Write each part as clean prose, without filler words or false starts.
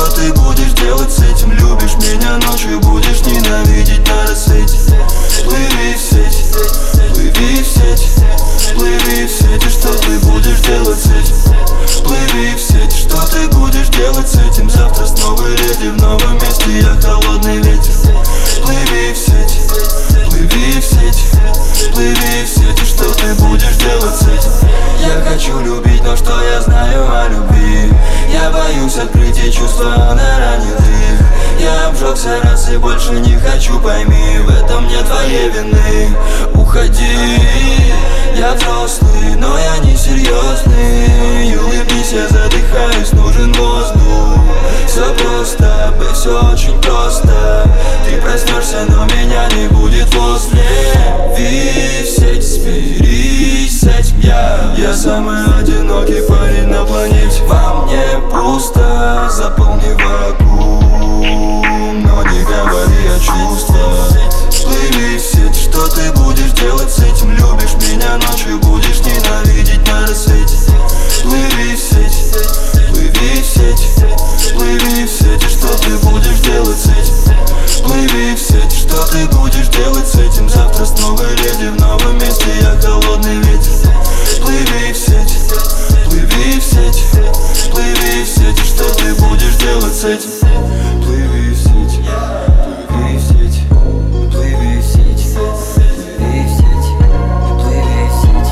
что ты будешь делать с этим? Любишь меня ночью, будешь ненавидеть на рассвете. Плыви в сеть, плыви в сеть, плыви в сети, что ты будешь делать с этим? Плыви в сеть, что ты будешь делать с этим? Завтра с новой леди в новом месте, я холодный ветер. Плыви в сеть, плыви в сеть, плыви в сети, что ты будешь делать с этим? Я хочу любить, но что я знаю о любви? Я боюсь открыть чувства, она ранит их. Я обжегся раз и больше не хочу, пойми, в этом нет твоей вины. Уходи, я взрослый, но я не серьезный. Улыбнись, я задыхаюсь, нужен воздух. Все просто, все очень просто. Ты проснешься, но меня не будет возле. Висеть, смирись с этим я самый одинокий парень на планете. Во мне пусто, заполни вакуум, но не говори о чувствах. Плыви в сеть, что ты будешь делать с этим? Любишь меня ночью, будешь ненавидеть на рассвете. Плыви в сеть, плыви в сеть, плыви в сети, что ты будешь делать с этим? Плыви в сеть, что ты будешь делать с этим? Завтра с новой леди в новом месте, я холодный ветер. Плыви в сеть, плыви в сеть, плыви в сети, что ты будешь делать с этим? Плыви в сеть, плыви в сеть, плыви в сеть, плыви в сеть, плыви в сеть,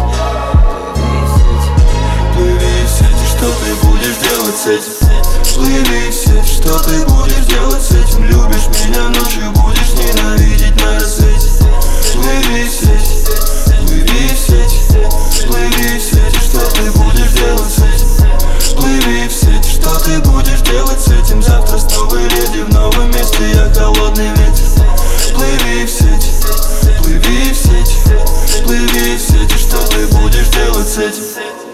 плыви в сеть, что ты будешь делать с этим? Плыви в сеть, что ты будешь делать с этим? Любишь меня ночью, будешь ненавидеть на рассвете. Плыви в сеть, плыви в сеть, плыви в сети, что ты будешь делать с этим? Плыви в сеть, что ты будешь делать с этим? Завтра с новой леди в новом месте, я холодный ветер. Плыви в сеть, плыви в сеть, плыви в сети, что ты будешь делать с этим?